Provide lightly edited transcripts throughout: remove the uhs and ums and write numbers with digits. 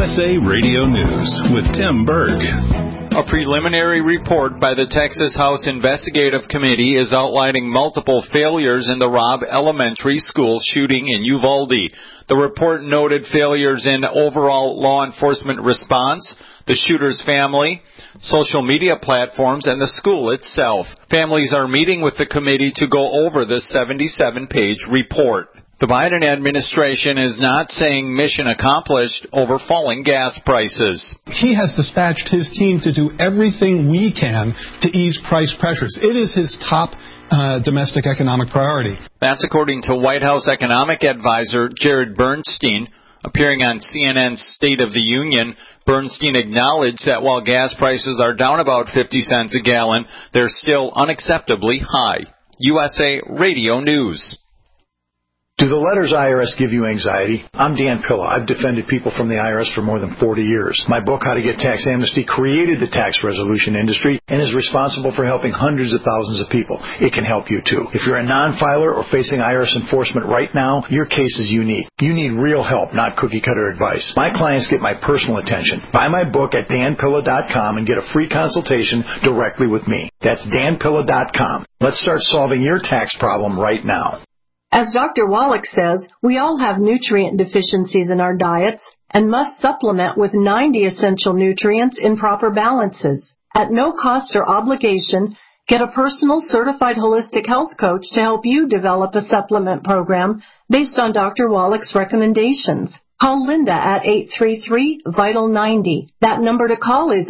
USA Radio News with Tim Berg. A preliminary report by the Texas House Investigative Committee is outlining multiple failures in the Robb Elementary School shooting in Uvalde. The report noted failures in overall law enforcement response, the shooter's family, social media platforms, and the school itself. Families are meeting with the committee to go over the 77-page report. The Biden administration is not saying mission accomplished over falling gas prices. He has dispatched his team to do everything we can to ease price pressures. It is his top domestic economic priority. That's according to White House economic advisor Jared Bernstein. Appearing on CNN's State of the Union, Bernstein acknowledged that while gas prices are down about 50 cents a gallon, they're still unacceptably high. USA Radio News. Do the letters IRS give you anxiety? I'm Dan Pilla. I've defended people from the IRS for more than 40 years. My book, How to Get Tax Amnesty, created the tax resolution industry and is responsible for helping hundreds of thousands of people. It can help you, too. If you're a non-filer or facing IRS enforcement right now, your case is unique. You need real help, not cookie-cutter advice. My clients get my personal attention. Buy my book at danpilla.com and get a free consultation directly with me. That's danpilla.com. Let's start solving your tax problem right now. As Dr. Wallach says, we all have nutrient deficiencies in our diets and must supplement with 90 essential nutrients in proper balances. At no cost or obligation, get a personal certified holistic health coach to help you develop a supplement program based on Dr. Wallach's recommendations. Call Linda at 833-VITAL-90. That number to call is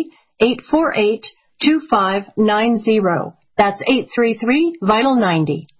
833-848-2590. That's 833-VITAL-90.